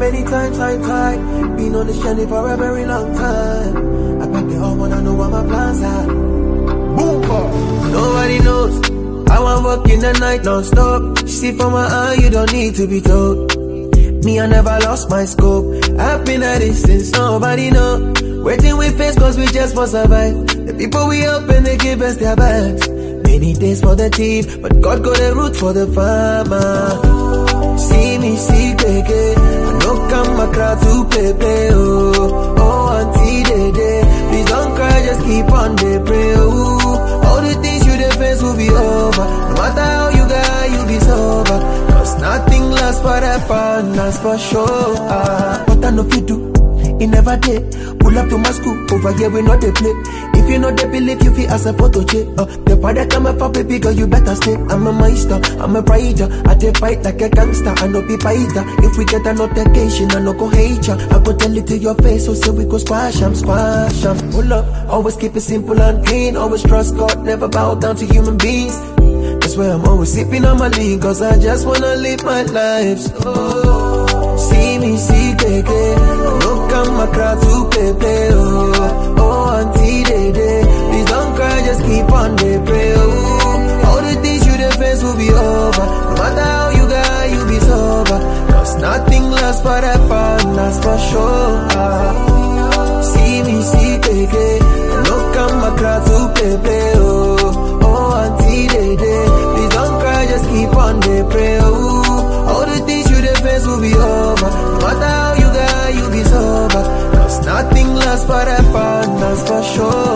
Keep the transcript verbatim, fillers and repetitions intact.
many times I tried. Been on this journey for a very long time. I bet they all wanna know what my plans are. Boom! Nobody knows how I work in the night non-stop. See from my eye, you don't need to be told. Me, I never lost my scope. I've been at it since nobody know. Waiting we face cause we just want survive. The people we help and they give us their backs. Many days for the thief, but God got a root for the farmer. See me, see, keke. I know come a crowd to play, play, oh. Oh, auntie, day, day. Please don't cry, just keep on, they pray, oh. All the things you defense will be over. No matter how you got, you be sober. Cause nothing lasts forever, that's for sure. Ah, what I know if you do, it never did. Pull up to my school, over here we know they play. If you know they believe, you feel as a photo check. Uh, the part that come for baby girl, you better stay. I'm a master, I'm a rider. I take fight like a gangster, I know be either. If we get a notification, I no go hate ya. I go tell it to your face, so say we go squash 'em, squash 'em. Pull up, always keep it simple and clean. Always trust God, never bow down to human beings. That's why I'm always sipping on my lean, cause I just wanna live my life. So, see me, see, keke. Look at my crowd to play, play, oh. Oh, auntie, day, day. Please don't cry, just keep on, they pray, oh. All the things you defense will be over. No matter how you got, you be sober. Cause nothing lasts forever, that's for sure. Ah. See me, see, keke. Look at my crowd to play, play, oh. Oh, auntie, day, day. Please don't cry, just keep on, they pray, oh. All the things you defense will be over. No matter how you got, you be sober. Cause nothing lasts forever, that's for sure.